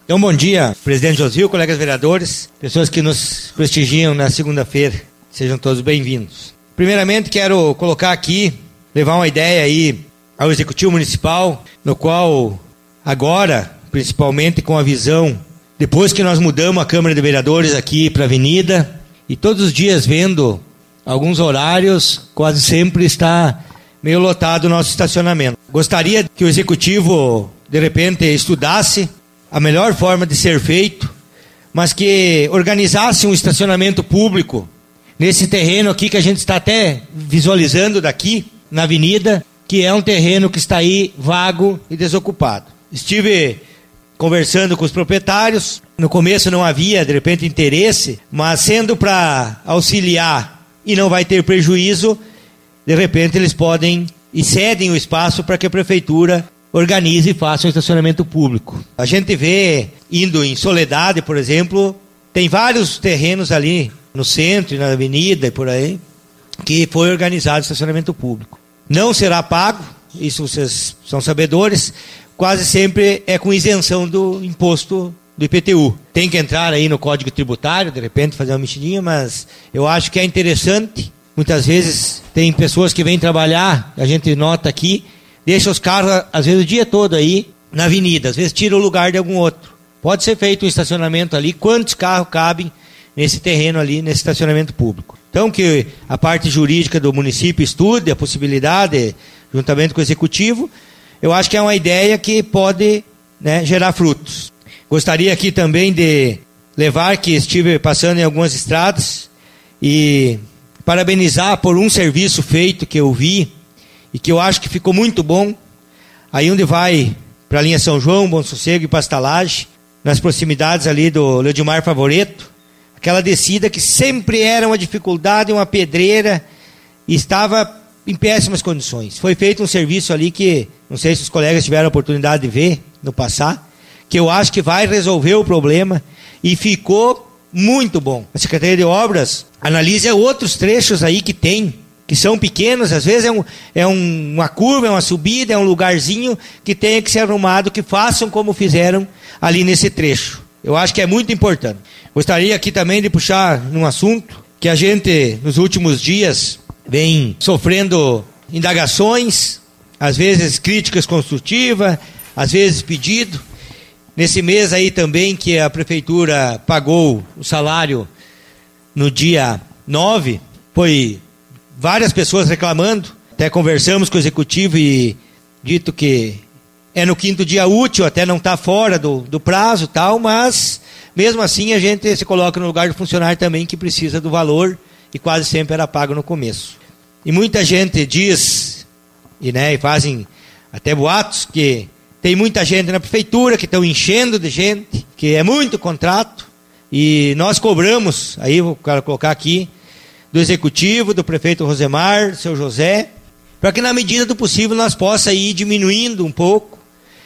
Então, bom dia, presidente Josvil, colegas vereadores, pessoas que nos prestigiam na segunda-feira. Sejam todos bem-vindos. Primeiramente, quero colocar aqui, levar uma ideia aí ao Executivo Municipal, no qual agora, principalmente com a visão, depois que nós mudamos a Câmara de Vereadores aqui para a Avenida, e todos os dias vendo alguns horários, quase sempre está meio lotado o nosso estacionamento. Gostaria que o Executivo, de repente, estudasse a melhor forma de ser feito, mas que organizasse um estacionamento público nesse terreno aqui que a gente está até visualizando daqui, na avenida, que é um terreno que está aí vago e desocupado. Estive conversando com os proprietários, no começo não havia, de repente, interesse, mas sendo para auxiliar e não vai ter prejuízo, de repente eles podem e cedem o espaço para que a prefeitura organize e faça um estacionamento público. A gente vê, indo em Soledade, por exemplo, tem vários terrenos ali no centro e na avenida e por aí, que foi organizado estacionamento público. Não será pago, isso vocês são sabedores, quase sempre é com isenção do imposto do IPTU. Tem que entrar aí no Código Tributário, de repente fazer uma mexidinha, mas eu acho que é interessante. Muitas vezes tem pessoas que vêm trabalhar, a gente nota aqui, deixa os carros, às vezes, o dia todo aí na avenida. Às vezes tira o lugar de algum outro. Pode ser feito um estacionamento ali. Quantos carros cabem nesse terreno ali, nesse estacionamento público? Então, que a parte jurídica do município estude a possibilidade, juntamente com o Executivo, eu acho que é uma ideia que pode, né, gerar frutos. Gostaria aqui também de levar, que estive passando em algumas estradas, e parabenizar por um serviço feito que eu vi, e que eu acho que ficou muito bom, aí onde vai para a linha São João, Bom Sossego e Pastalagem, nas proximidades ali do Leodimar Favoreto, aquela descida que sempre era uma dificuldade, uma pedreira, e estava em péssimas condições. Foi feito um serviço ali que, não sei se os colegas tiveram a oportunidade de ver, no passar, que eu acho que vai resolver o problema, e ficou muito bom. A Secretaria de Obras analisa outros trechos aí que são pequenos, às vezes uma curva, é uma subida, é um lugarzinho que tenha que ser arrumado, que façam como fizeram ali nesse trecho. Eu acho que é muito importante. Gostaria aqui também de puxar num assunto que a gente, nos últimos dias, vem sofrendo indagações, às vezes críticas construtivas, às vezes pedido. Nesse mês aí também que a prefeitura pagou o salário no dia 9, foi várias pessoas reclamando, até conversamos com o Executivo e dito que é no 5º dia útil, até não está fora do prazo e tal, mas mesmo assim a gente se coloca no lugar do funcionário também que precisa do valor e quase sempre era pago no começo. E muita gente diz, e fazem até boatos, que tem muita gente na prefeitura que estão enchendo de gente, que é muito contrato, e nós cobramos, aí eu quero colocar aqui, do Executivo, do prefeito Rosemar, seu José, para que na medida do possível nós possa ir diminuindo um pouco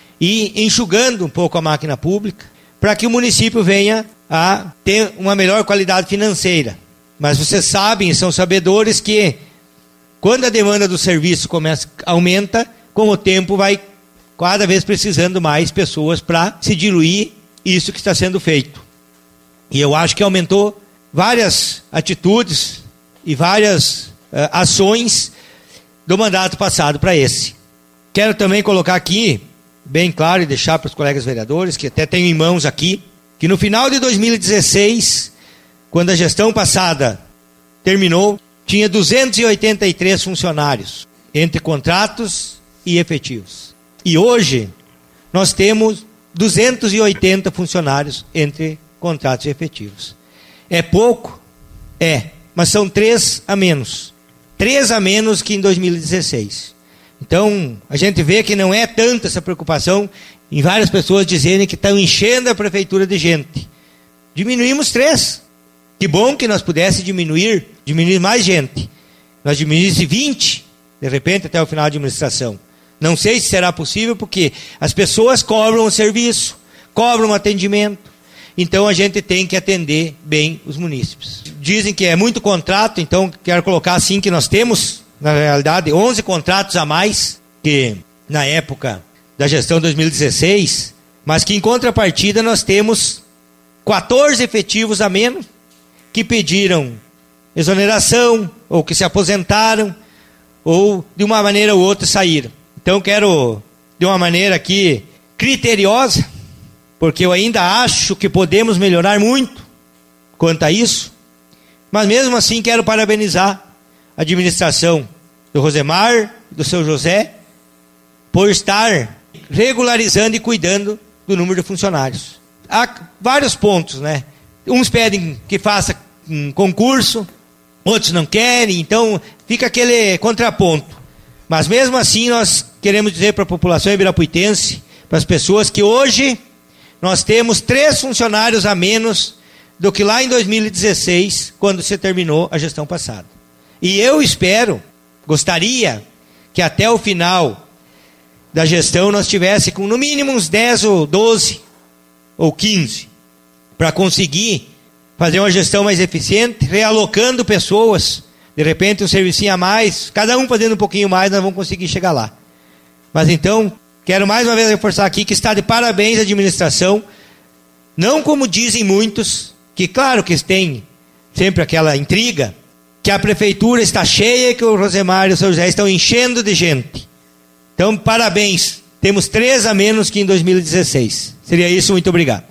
e enxugando um pouco a máquina pública, para que o município venha a ter uma melhor qualidade financeira. Mas vocês sabem, são sabedores que quando a demanda do serviço aumenta, com o tempo vai cada vez precisando mais pessoas para se diluir isso que está sendo feito. E eu acho que aumentou várias atitudes e várias ações do mandato passado para esse. Quero também colocar aqui, bem claro, e deixar para os colegas vereadores, que até tenho em mãos aqui, que no final de 2016, quando a gestão passada terminou, tinha 283 funcionários, entre contratos e efetivos. E hoje, nós temos 280 funcionários entre contratos e efetivos. É pouco? É. Mas são 3 a menos. 3 a menos que em 2016. Então, a gente vê que não é tanta essa preocupação em várias pessoas dizerem que estão enchendo a prefeitura de gente. Diminuímos 3. Que bom que nós pudéssemos diminuir mais gente. Nós diminuímos 20, de repente, até o final da administração. Não sei se será possível, porque as pessoas cobram o serviço, cobram o atendimento. Então a gente tem que atender bem os munícipes. Dizem que é muito contrato, então quero colocar assim que nós temos, na realidade, 11 contratos a mais, que na época da gestão 2016, mas que em contrapartida nós temos 14 efetivos a menos que pediram exoneração, ou que se aposentaram, ou de uma maneira ou outra saíram. Então quero, de uma maneira aqui criteriosa, porque eu ainda acho que podemos melhorar muito quanto a isso, mas mesmo assim quero parabenizar a administração do Rosemar, do seu José, por estar regularizando e cuidando do número de funcionários. Há vários pontos, né? Uns pedem que faça um concurso, outros não querem, então fica aquele contraponto. Mas mesmo assim nós queremos dizer para a população ibirapuitense, para as pessoas, que hoje nós temos 3 funcionários a menos do que lá em 2016, quando se terminou a gestão passada. E eu gostaria que até o final da gestão nós tivesse com no mínimo uns 10 ou 12 ou 15, para conseguir fazer uma gestão mais eficiente, realocando pessoas, de repente um servicinho a mais, cada um fazendo um pouquinho mais, nós vamos conseguir chegar lá. Mas então, quero mais uma vez reforçar aqui que está de parabéns a administração, não como dizem muitos, que claro que tem sempre aquela intriga, que a prefeitura está cheia e que o Rosemar e o São José estão enchendo de gente. Então, parabéns. Temos 3 a menos que em 2016. Seria isso, muito obrigado.